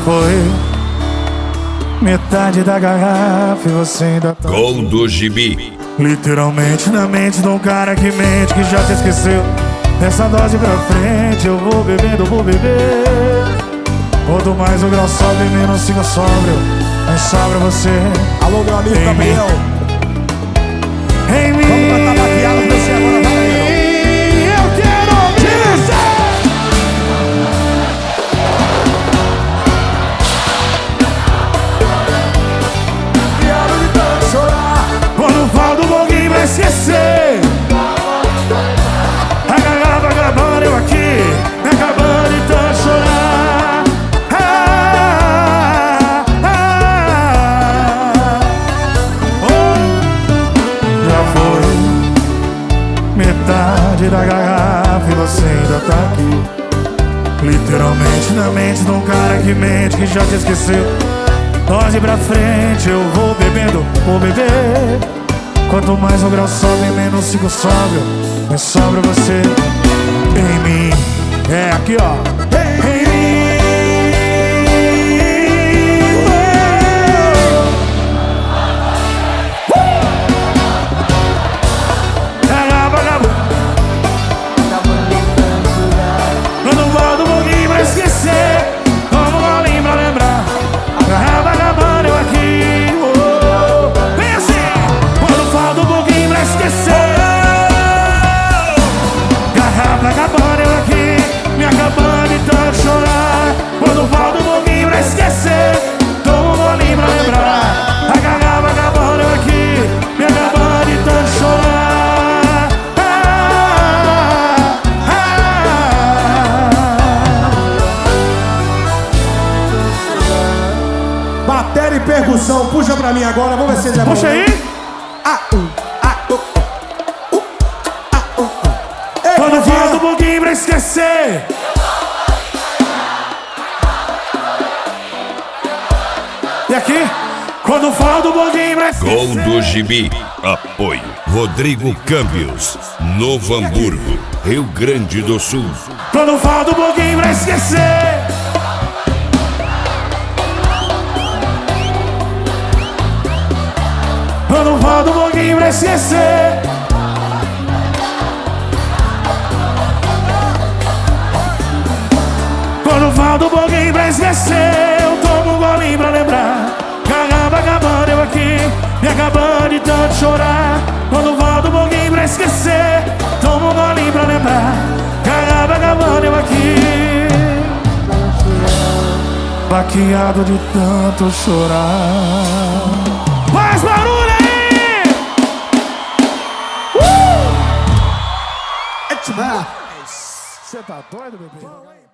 foi metade da garrafa e você ainda tá Gol do Gibi. literalmente na mente de um cara que mente, que já te esqueceu. Dessa dose pra frente eu vou bebendo, vou beber. Quanto mais o grau sobe, menos fica sóbrio. Mas sobra você. Alô, meu amigo em Gabriel. Em mim. Vamos botar maquiado pra você agora, valendo. Eu quero dizer. Piano de tanto chorar. Quando falta um pouquinho pra esquecer. A garrafa acabando, eu aqui, me acabando de tanto chorar. Já foi metade da garrafa e você ainda tá aqui, literalmente na mente de um cara que mente, que já te esqueceu. Dose pra frente, eu vou bebendo, vou beber. Quanto mais o grau sobe, menos fico sóbrio. Mas sobra você em mim. É aqui, ó. Em mim. Quando volta um pouquinho pra esquecer, como um golinho pra lembrar. Garrafa acabando, eu aqui. Vem assim. Quando falta um pouquinho pra esquecer. Garrafa acabando, eu aqui, me acabando de tanto chorar. Quando falta um pouquinho pra esquecer, como um golinho pra lembrar. A garrafa acabando, eu aqui, me acabando de tanto chorar. Bateria e percussão, puxa pra mim agora, vamos ver se ele é bom. Puxa aí. Quando falta um pouquinho pra esquecer. E aqui, quando falta um pouquinho pra esquecer. Gol do Gibi. Apoio Rodrigo Câmbios, Novo Hamburgo, Rio Grande do Sul. Quando falta um pouquinho pra esquecer. Quando falta um pouquinho pra esquecer. Quando falta um pouquinho pra esquecer, eu tomo um golinho pra lembrar. Garrafa acabando, eu aqui, me acabando de tanto chorar. Quando falta um pouquinho pra esquecer, tomo um golinho pra lembrar. Garrafa acabando, eu aqui, baqueado de tanto chorar. Mais barulho aí! Você tá doido, bebê?